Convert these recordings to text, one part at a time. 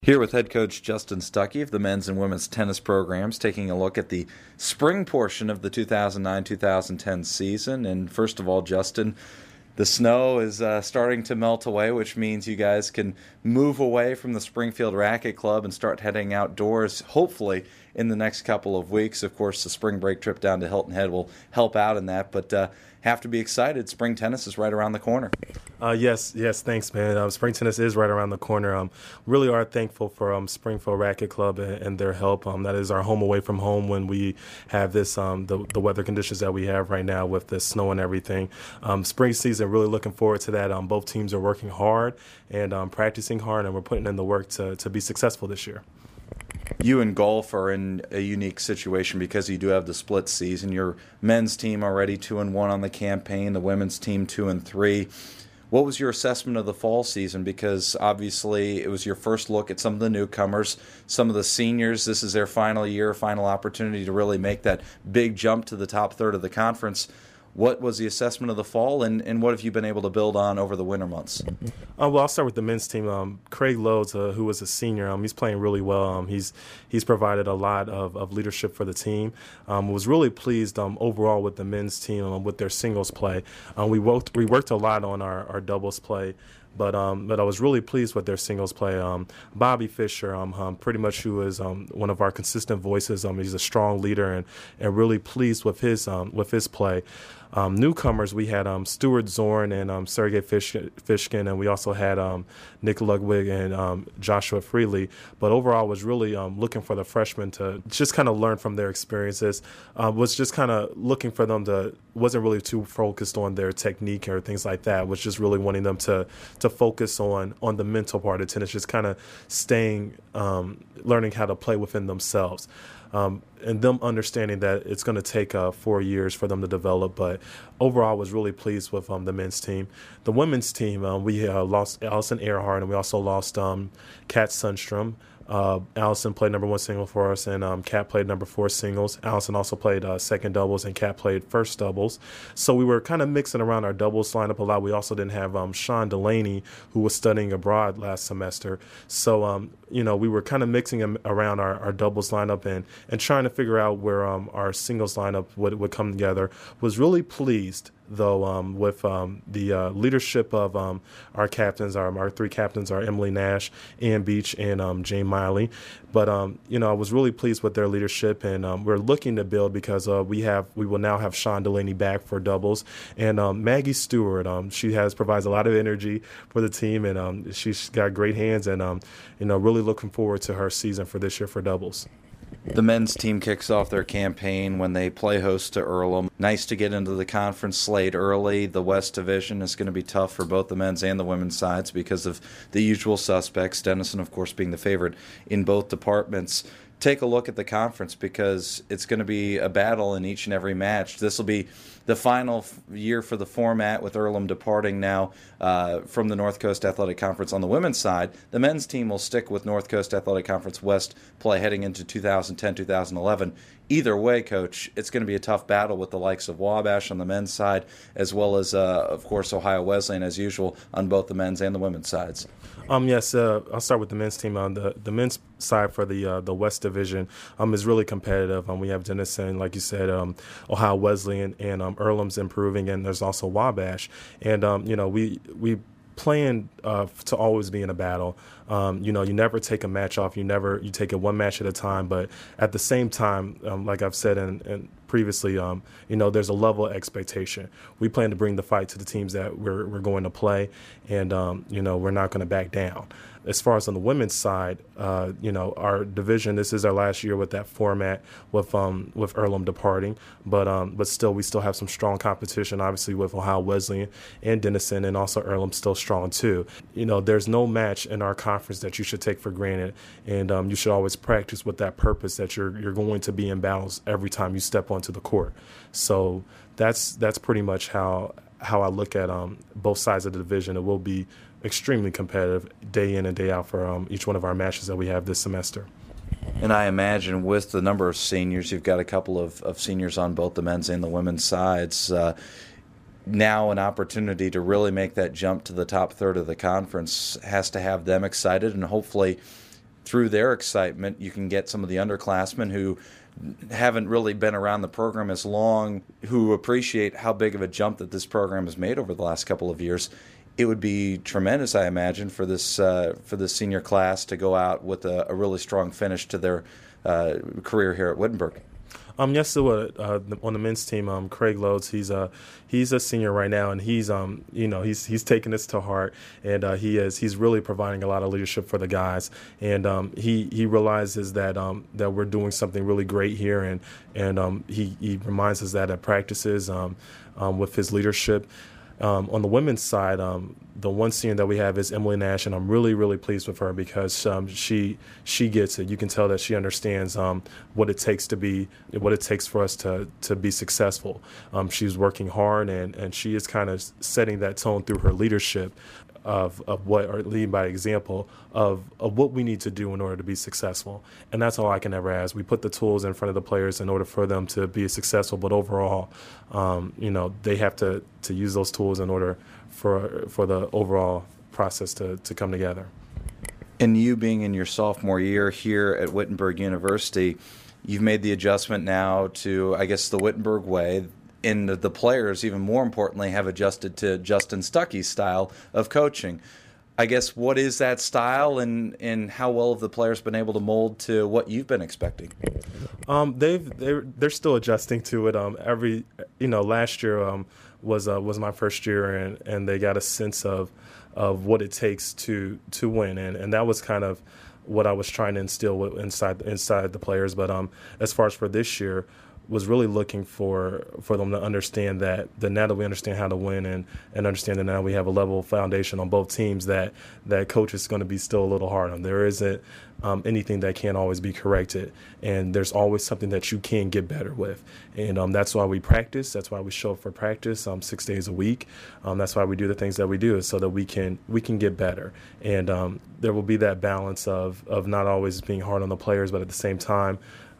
Here with head coach Justin Stuckey of the men's and women's tennis programs, taking a look at the spring portion of the 2009-2010 season. And first of all, Justin, the snow is starting to melt away, which means you guys can move away from the Springfield Racket Club and start heading outdoors, hopefully, in the next couple of weeks. Of course, the spring break trip down to Hilton Head will help out in that, but have to be excited. Spring tennis is right around the corner. Yes, thanks, man. Spring tennis is right around the corner. Really are thankful for Springfield Racket Club and their help. That is our home away from home when we have this the weather conditions that we have right now with the snow and everything. Spring season, really looking forward to that. Both teams are working hard and practicing hard, and we're putting in the work to be successful this year. You and golf are in a unique situation because you do have the split season. Your men's team already 2-1 on the campaign, the women's team 2-3. What was your assessment of the fall season? Because obviously it was your first look at some of the newcomers, some of the seniors. This is their final year, final opportunity to really make that big jump to the top third of the conference. What was the assessment of the fall, and what have you been able to build on over the winter months? Well, I'll start with the men's team. Craig Lodes, who was a senior, he's playing really well. He's provided a lot of leadership for the team. Was really pleased overall with the men's team with their singles play. We worked a lot on our doubles play. But I was really pleased with their singles play. Bobby Fisher, pretty much who is one of our consistent voices. He's a strong leader and really pleased with his play. Newcomers, we had Stuart Zorn and Sergey Fishkin, and we also had Nick Ludwig and Joshua Freely. But overall, was really looking for the freshmen to just kind of learn from their experiences. Was just kind of looking for them to, wasn't really too focused on their technique or things like that. Was just really wanting them to focus on the mental part of tennis, just kind of staying, learning how to play within themselves. And them understanding that it's going to take 4 years for them to develop. But overall, I was really pleased with the men's team. The women's team, we lost Allison Earhart, and we also lost Kat Sundstrom. Allison played number 1 single for us, and Kat played number 4 singles. Allison also played second doubles, and Kat played first doubles. So we were kind of mixing around our doubles lineup a lot. We also didn't have Sean Delaney, who was studying abroad last semester. So, we were kind of mixing around our doubles lineup and trying to figure out where our singles lineup would come together. Was really pleased, though, with the leadership of our captains. Our 3 captains are Emily Nash, Ann Beach, and Jane Miley. But I was really pleased with their leadership, and we're looking to build because we will now have Sean Delaney back for doubles, and Maggie Stewart. She provides a lot of energy for the team, and she's got great hands, and really looking forward to her season for this year for doubles. The men's team kicks off their campaign when they play host to Earlham. Nice to get into the conference slate early. The West Division is going to be tough for both the men's and the women's sides because of the usual suspects, Denison, of course, being the favorite in both departments. Take a look at the conference because it's going to be a battle in each and every match. This will be the final year for the format with Earlham departing now from the North Coast Athletic Conference on the women's side. The men's team will stick with North Coast Athletic Conference West play heading into 2010-2011. Either way, Coach, it's going to be a tough battle with the likes of Wabash on the men's side as well as, of course, Ohio Wesleyan as usual on both the men's and the women's sides. Yes, I'll start with the men's team. The men's side for the West Division is really competitive. We have Denison, like you said, Ohio Wesleyan, and Earlham's improving, and there's also Wabash. And we plan to always be in a battle. You never take a match off. You take it one match at a time. But at the same time, like I've said and previously, there's a level of expectation. We plan to bring the fight to the teams that we're going to play, and we're not going to back down. As far as on the women's side, our division, this is our last year with that format with Earlham departing, but still we still have some strong competition, obviously with Ohio Wesleyan and Denison, and also Earlham still strong too. There's no match in our conference that you should take for granted, and you should always practice with that purpose that you're going to be in battles every time you step onto the court. So that's pretty much how I look at both sides of the division. It will be extremely competitive day in and day out for each one of our matches that we have this semester. And I imagine with the number of seniors, you've got a couple of seniors on both the men's and the women's sides. Now an opportunity to really make that jump to the top third of the conference has to have them excited and hopefully through their excitement, you can get some of the underclassmen who haven't really been around the program as long, who appreciate how big of a jump that this program has made over the last couple of years. It would be tremendous, I imagine, for this senior class to go out with a really strong finish to their career here at Wittenberg. Yes, it would. On the men's team, Craig Loads, he's a senior right now, and he's taking this to heart, and he's really providing a lot of leadership for the guys, and he realizes that that we're doing something really great here, and he reminds us that at practices with his leadership. On the women's side, the one senior that we have is Emily Nash, and I'm really, really pleased with her because she gets it. You can tell that she understands what it takes for us to be successful. She's working hard, and she is kind of setting that tone through her leadership of what, or leading by example of what we need to do in order to be successful. And that's all I can ever ask. We put the tools in front of the players in order for them to be successful, but overall, they have to use those tools in order for the overall process to come together. And you being in your sophomore year here at Wittenberg University, you've made the adjustment now to, I guess, the Wittenberg way. And the players, even more importantly, have adjusted to Justin Stuckey's style of coaching. I guess, what is that style, and how well have the players been able to mold to what you've been expecting? They're still adjusting to it. Last year was my first year, and they got a sense of what it takes to win, and that was kind of what I was trying to instill inside the players. But as far as for this year, was really looking for them to understand that now that we understand how to win and understand that now we have a level foundation on both teams, that coach is going to be still a little hard on. There isn't anything that can't always be corrected, and there's always something that you can get better with. And that's why we practice. That's why we show up for practice 6 days a week. That's why we do the things that we do, is so that we can get better. And there will be that balance of not always being hard on the players, but at the same time,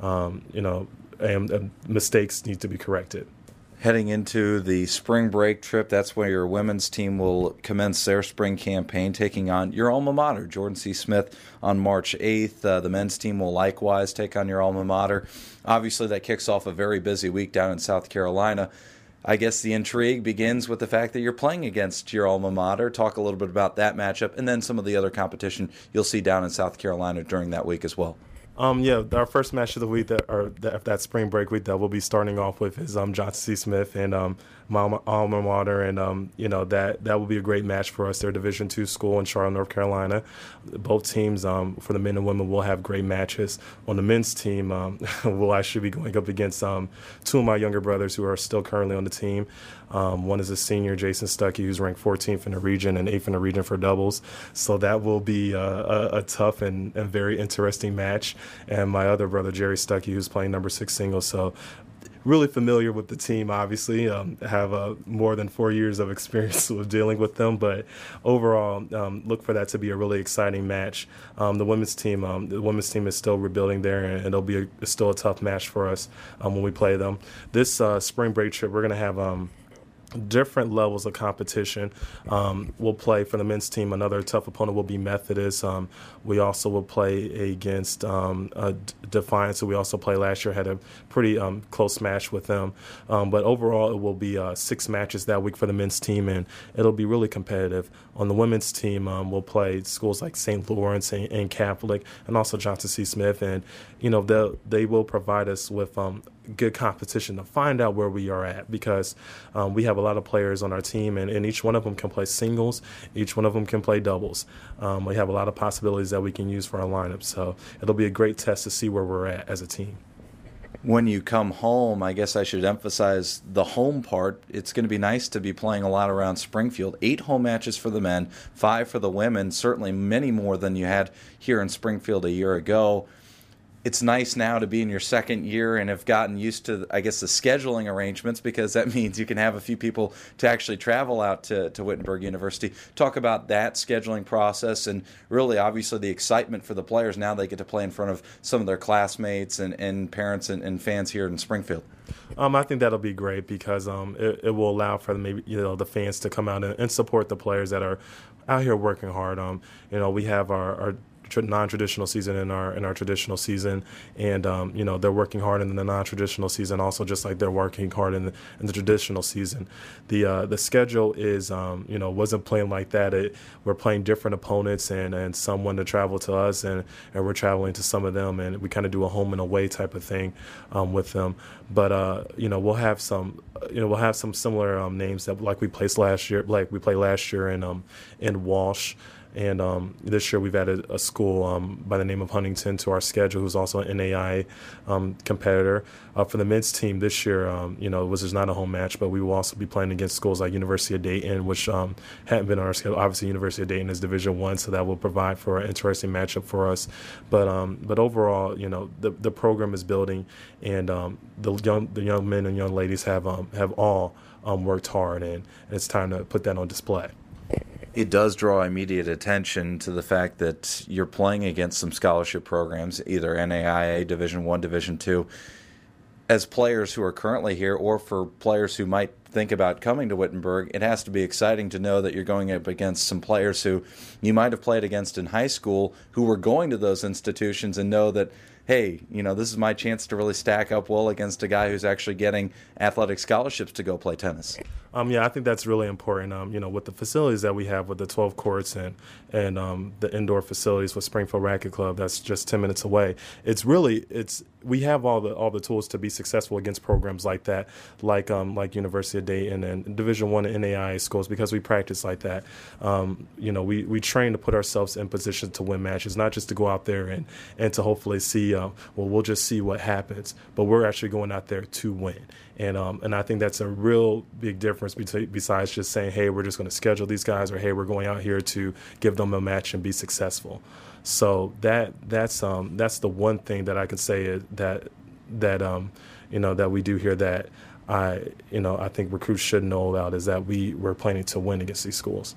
and mistakes need to be corrected. Heading into the spring break trip, that's where your women's team will commence their spring campaign, taking on your alma mater, Jordan C. Smith, on March 8th. The men's team will likewise take on your alma mater. Obviously, that kicks off a very busy week down in South Carolina. I guess the intrigue begins with the fact that you're playing against your alma mater. Talk a little bit about that matchup, and then some of the other competition you'll see down in South Carolina during that week as well. Our first match of the week, that spring break week, that we'll be starting off with is Johnson C. Smith and my alma mater, and that will be a great match for us. They're a Division II school in Charlotte, North Carolina. Both teams, for the men and women, will have great matches. On the men's team, we'll actually be going up against two of my younger brothers who are still currently on the team. One is a senior, Jason Stuckey, who's ranked 14th in the region and 8th in the region for doubles. So that will be a tough and very interesting match. And my other brother, Jerry Stuckey, who's playing number 6 singles. So really familiar with the team, obviously. Have more than 4 years of experience with dealing with them. But overall, look for that to be a really exciting match. The women's team is still rebuilding there, and it'll be still a tough match for us when we play them. This spring break trip, we're going to have different levels of competition. We'll play for the men's team. Another tough opponent will be Methodist. We also will play against Defiance, who we also played last year. Had a pretty close match with them. But overall, it will be 6 matches that week for the men's team, and it'll be really competitive. On the women's team, we'll play schools like St. Lawrence and Catholic, and also Johnson C. Smith. And they will provide us with good competition to find out where we are at, because we have a lot of players on our team, and each one of them can play singles, each one of them can play doubles. We have a lot of possibilities that we can use for our lineup, so it'll be a great test to see where we're at as a team. When you come home, I guess I should emphasize the home part. It's going to be nice to be playing a lot around Springfield. 8 home matches for the men, 5 for the women, certainly many more than you had here in Springfield a year ago. It's nice now to be in your second year and have gotten used to, I guess, the scheduling arrangements, because that means you can have a few people to actually travel out to Wittenberg University. Talk about that scheduling process, and really, obviously, the excitement for the players now they get to play in front of some of their classmates and parents and fans here in Springfield. I think that'll be great, because it will allow for the fans to come out and support the players that are out here working hard. We have our non-traditional season and our traditional season, and they're working hard in the non-traditional season also, just like they're working hard in the traditional season. The schedule is wasn't playing like that. We're playing different opponents, and some want to travel to us, and we're traveling to some of them, and we kind of do a home and away type of thing with them. But we'll have some similar names that like we played last year in Walsh. And this year we've added a school by the name of Huntington to our schedule, who's also an NAIA competitor. For the men's team this year, it was just not a home match, but we will also be playing against schools like University of Dayton, which hadn't been on our schedule. Obviously, University of Dayton is Division I, so that will provide for an interesting matchup for us. But overall, the program is building, and the young men and young ladies have all worked hard, and it's time to put that on display. It does draw immediate attention to the fact that you're playing against some scholarship programs, either NAIA, Division I, Division II. As players who are currently here, or for players who might think about coming to Wittenberg, it has to be exciting to know that you're going up against some players who you might have played against in high school who were going to those institutions, and know that, hey, this is my chance to really stack up well against a guy who's actually getting athletic scholarships to go play tennis. I think that's really important. With the facilities that we have with the 12 courts and the indoor facilities with Springfield Racquet Club, that's just 10 minutes away. We have all the tools to be successful against programs like that, like University of Dayton and Division I and NAIA schools, because we practice like that. We train to put ourselves in position to win matches, not just to go out there and to hopefully see. We'll just see what happens, but we're actually going out there to win. And I think that's a real big difference besides just saying, hey, we're just going to schedule these guys, or hey, we're going out here to give them a match and be successful. So that's the one thing that I can say is that we do here that I think recruits should know about, is that we're planning to win against these schools.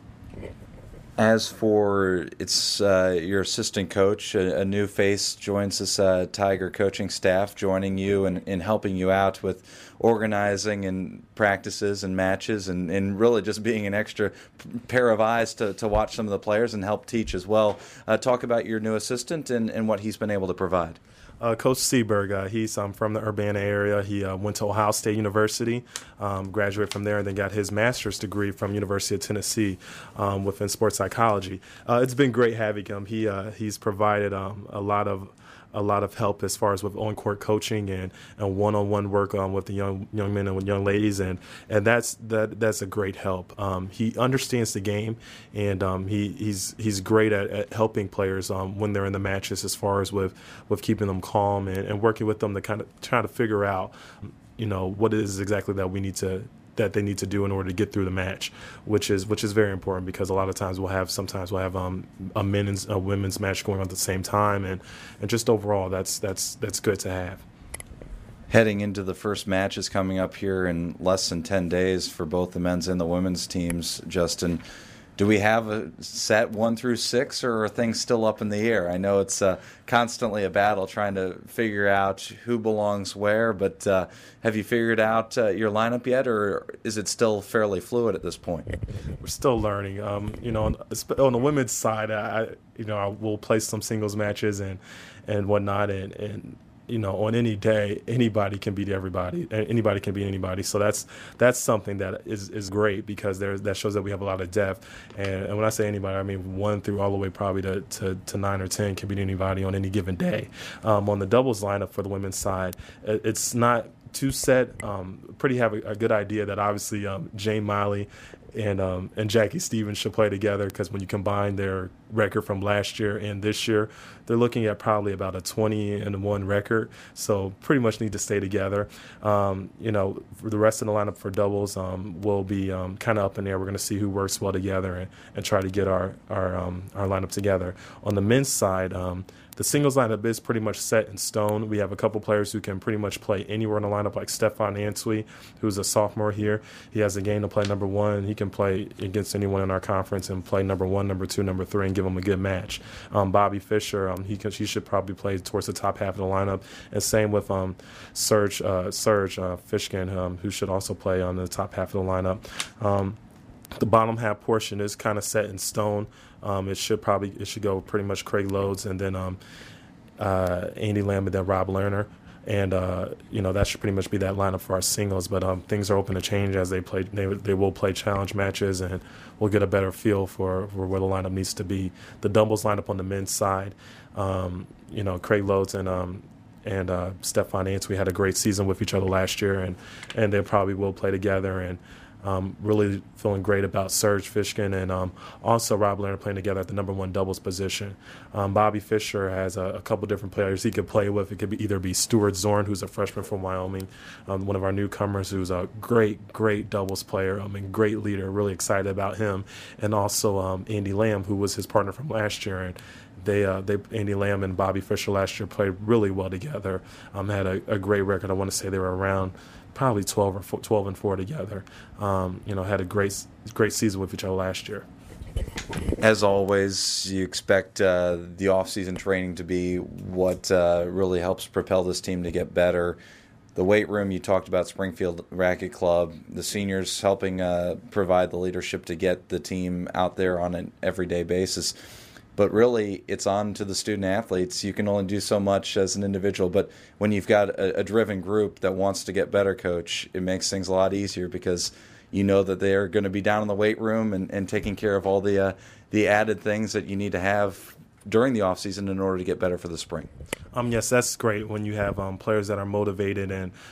As for your assistant coach, a new face joins this Tiger coaching staff, joining you and helping you out with organizing and practices and matches, and really just being an extra pair of eyes to watch some of the players and help teach as well. Talk about your new assistant and what he's been able to provide. Coach Seberg, he's from the Urbana area. He went to Ohio State University, graduated from there, and then got his master's degree from University of Tennessee within sports psychology. It's been great having him. He's provided a lot of help as far as with on-court coaching and one-on-one work with the young men and with young ladies, and that's a great help. He understands the game, and he's great at helping players when they're in the matches, as far as with keeping them calm and working with them to kind of try to figure out what it is exactly that they need to do in order to get through the match, which is very important, because a lot of times we'll have a men's and a women's match going on at the same time, and just overall that's good to have. Heading into the first matches coming up here in less than 10 days for both the men's and the women's teams, Justin, do we have a set 1 through 6, or are things still up in the air? I know it's constantly a battle trying to figure out who belongs where, but have you figured out your lineup yet, or is it still fairly fluid at this point? We're still learning. On the women's side, I will play some singles matches and whatnot, and on any day, anybody can beat everybody. Anybody can beat anybody. So that's something that is great, because that shows that we have a lot of depth. And when I say anybody, I mean 1 through all the way probably to 9 or 10 can beat anybody on any given day. On the doubles lineup for the women's side, it's not too set. Pretty have a good idea that obviously Jane Miley and Jackie Stevens should play together, because when you combine their record from last year and this year, they're looking at probably about a 20-1 record. So pretty much need to stay together. For the rest of the lineup for doubles, will be kind of up in there. We're going to see who works well together and try to get our lineup together. On the men's side, the singles lineup is pretty much set in stone. We have a couple players who can pretty much play anywhere in the lineup, like Stefan Ansui, who's a sophomore here. He has a game to play number 1. He can play against anyone in our conference and play number 1, number 2, number 3, and give them a good match. Bobby Fisher, he should probably play towards the top half of the lineup. And same with Serge Fishkin, who should also play on the top half of the lineup. The bottom half portion is kind of set in stone. It should go pretty much Craig Lodes and then Andy Lamb and then Rob Lerner. And that should pretty much be that lineup for our singles. But things are open to change as they play. They will play challenge matches, and we'll get a better feel for where the lineup needs to be. The doubles lineup on the men's side, Craig Lodes and Stefan Antwi had a great season with each other last year, and they probably will play together. And really feeling great about Serge Fishkin and also Rob Lerner playing together at the number one doubles position. Bobby Fischer has a couple different players he could play with. It could either be Stuart Zorn, who's a freshman from Wyoming, one of our newcomers who's a great doubles player and great leader. Really excited about him. And also Andy Lamb, who was his partner from last year. And Andy Lamb and Bobby Fischer last year played really well together. Had a great record. I want to say they were around probably 12-4 together. Had a great season with each other last year. As always, you expect the off-season training to be what really helps propel this team to get better. The weight room, you talked about Springfield Racquet Club, the seniors helping provide the leadership to get the team out there on an everyday basis. But really, it's on to the student athletes. You can only do so much as an individual, but when you've got a driven group that wants to get better, Coach, it makes things a lot easier because you know that they're going to be down in the weight room and taking care of all the added things that you need to have during the off season in order to get better for the spring. Yes, that's great when you have players that are motivated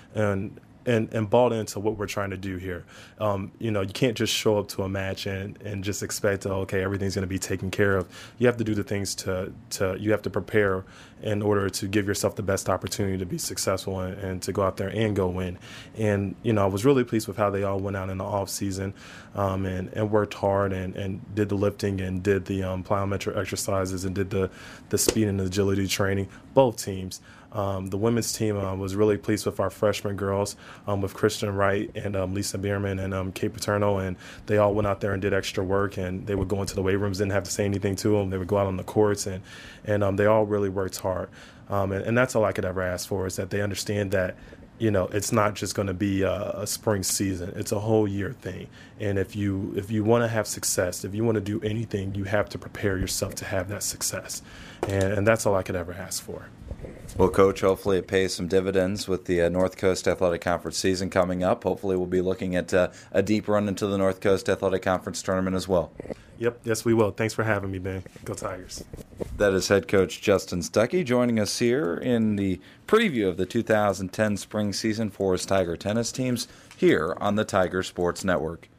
and bought into what we're trying to do here. You can't just show up to a match and just expect, everything's going to be taken care of. You have to do the things you have to prepare in order to give yourself the best opportunity to be successful and to go out there and go win. And, I was really pleased with how they all went out in the off season and worked hard and did the lifting and did the plyometric exercises and did the speed and agility training, both teams. The women's team was really pleased with our freshman girls, with Kristen Wright and Lisa Bierman and Kate Paterno, and they all went out there and did extra work, and they would go into the weight rooms, didn't have to say anything to them. They would go out on the courts, and they all really worked hard. And that's all I could ever ask for, is that they understand that it's not just going to be a spring season. It's a whole year thing. And if you want to have success, if you want to do anything, you have to prepare yourself to have that success. And that's all I could ever ask for. Well, Coach, hopefully it pays some dividends with the North Coast Athletic Conference season coming up. Hopefully we'll be looking at a deep run into the North Coast Athletic Conference tournament as well. Yep, yes we will. Thanks for having me, Ben. Go Tigers. That is head coach Justin Stuckey joining us here in the preview of the 2010 spring season for his Tiger tennis teams here on the Tiger Sports Network.